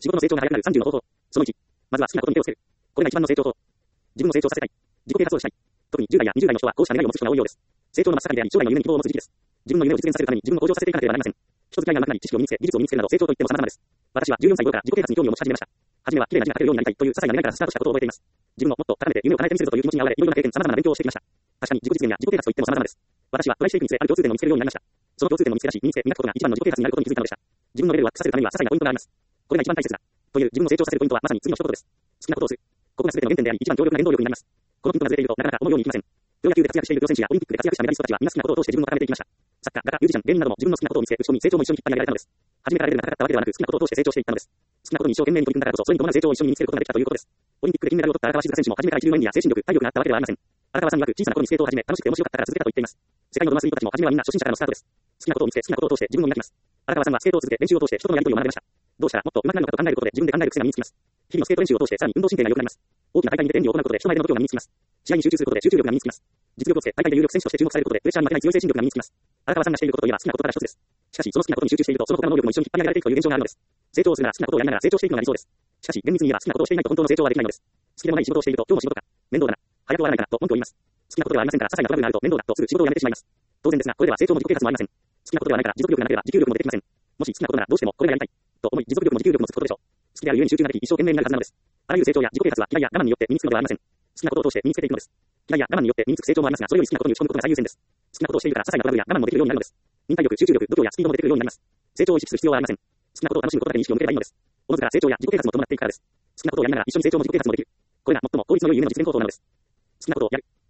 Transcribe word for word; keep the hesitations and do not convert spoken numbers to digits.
仕事の成長が早くなるさんじゅうの方法。そのいち。まずは好きなことに手をつける。これが一番の成長法。自分を成長させたい。自己啓発をしたい。特にじゅう代やにじゅう代の人はこうした願いを持つ人が多いようです。成長の真っ盛りであり、将来の夢に希望を持つ時期です。自分の夢を実現させるために自分を向上させていかなければなりません。人付き合いが上手くなり、知識を身につけ、技術を身につけるなど成長といっても様々です。私はじゅうよんさい頃から自己啓発に興味を持ち始めました。初めは綺麗な字が書けるようになりたいという些細な願いからスタートしたことを覚えています。自分をもっと高めて夢を叶えてみせるぞという気持ちに煽られ、いろいろな経験、様々な勉強をしてきました。確かに自己実現や自己啓発といっても様々です。私はトライしていくにつれある共通点を見つけるようになりました。その共通点を見つけ出し、身につけ、磨くことが一番の自己啓発になることに気づいたのでした。自分のレベルをアップさせるためには些細なポイントがあります。これが一番大切だ。という自分を成長させるポイントはまさに次の一言です。好きなことをする。ここが全ての原点であり、一番強力な原動力になります。このピントがずれているとなかなか思うようにいきません。プロ野球で活躍しているプロ選手やオリンピックで活躍したメダリストたちはみんな好きなことを通して自分を高めていきました。作家、画家、ミュージシャン、芸人なども自分の好きなことを見つけ、打ち込み、成長も一緒に引っ張り上げられたのです。初めからレベルが高かったわけではなく、好きなことを通して成長していったのです。好きなことに一生懸命に取り組んだからこそ、それに伴う成長を一緒に身につけることができたということです。オリンピックで金メダルを取った荒川静香選手も初めから一流の演技や精神力、体力があったわけではありません。荒川さん曰く小さな頃にスケートを始め、楽しくて面白かったから続けたと言っています。世界のドマスリートたちも初めはみんな初心者からのスタートです。好きなことを見つけ、好きなことを通して自分を磨きます。荒川さんはスケートを続け、練習を通して人とのやり取りを学びました。どうしたらもっと上手くなるのかと考えることで自分で考える癖が身につきます。日々のスケート練習を通してさらに運動神経が良くなります。大きな大会に出て演技を行うことで人前での度胸が身につきます。試合に集中することで集中力が身につきます。実力をつけ、大会で有力選手として注目されることでプレッシャーに負けない強い精神力が身につきます。荒川さんがしていることといえば好きなことから一つです。しかし、その好きなことに集中していると、その他の能力も一緒に引っ張り上げられていくという現象があるのです。成長をするなら好きなことをやりながら成長していくのが理想です。しかし、厳密に言えば好きなことをしていないと本当の成長はできないのです。好きでもない仕事をしていると、今日も仕事か、面倒だな、早く終わらないかなと文句を言います。好きなことではありませんから、些細なトラブルがあると面倒だとすぐ仕事を辞めてしまいます。当然ですが、これでは成長も自己啓発もありません。好きなことではないから持続力がなければ持久力も出てきません。もし好きなことならどうしてもこれがやりたいと思い、持続力も持久力もつくことでしょう。好きであるゆえに集中ができ、一生懸命になるはずなのです。あらゆる成長や自己啓発は嫌いや我慢によって身につくのではありません。好きなことを通して身につけていくのです。嫌いや我慢によって身につく成長もありますが、それより好きなことに打ち込むことが最優先です。好きなことをしているから些細なトラブルや我慢もできるようになるのです。忍耐力、集中力、度胸やスピードも出てくるようになります。成長を意識する必要はありません。好きなことを楽しむことだけに意識を向ければいいのです。おのずから成長や自己啓発も伴っていくからです。好きなことをやりながら一緒に成長も自己啓発もできる。これが最も効率の良い夢の実現方法なのです。好きなことをやる。